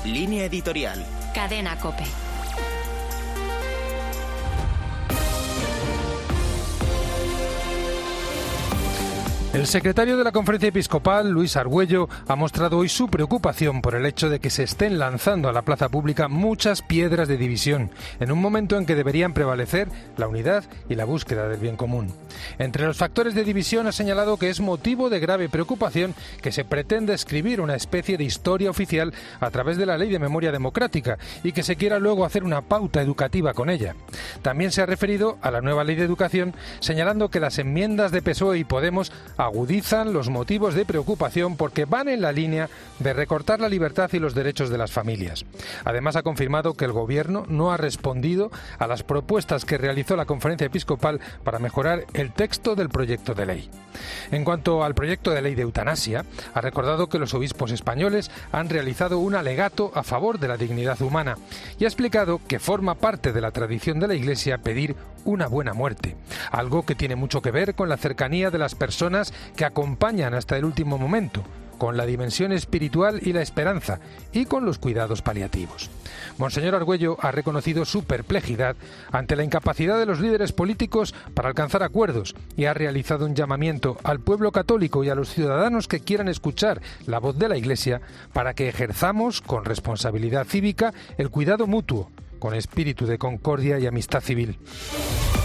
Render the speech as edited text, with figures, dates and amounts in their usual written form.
Línea editorial. Cadena COPE. El secretario de la Conferencia Episcopal, Luis Argüello, ha mostrado hoy su preocupación por el hecho de que se estén lanzando a la plaza pública muchas piedras de división, en un momento en que deberían prevalecer la unidad y la búsqueda del bien común. Entre los factores de división ha señalado que es motivo de grave preocupación que se pretenda escribir una especie de historia oficial a través de la Ley de Memoria Democrática y que se quiera luego hacer una pauta educativa con ella. También se ha referido a la nueva Ley de Educación, señalando que las enmiendas de PSOE y Podemos agudizan los motivos de preocupación porque van en la línea de recortar la libertad y los derechos de las familias. Además, ha confirmado que el Gobierno no ha respondido a las propuestas que realizó la Conferencia Episcopal para mejorar el texto del proyecto de ley. En cuanto al proyecto de ley de eutanasia, ha recordado que los obispos españoles han realizado un alegato a favor de la dignidad humana y ha explicado que forma parte de la tradición de la Iglesia pedir una buena muerte, algo que tiene mucho que ver con la cercanía de las personas que acompañan hasta el último momento, con la dimensión espiritual y la esperanza, y con los cuidados paliativos. Monseñor Argüello ha reconocido su perplejidad ante la incapacidad de los líderes políticos para alcanzar acuerdos y ha realizado un llamamiento al pueblo católico y a los ciudadanos que quieran escuchar la voz de la Iglesia para que ejerzamos con responsabilidad cívica el cuidado mutuo, con espíritu de concordia y amistad civil.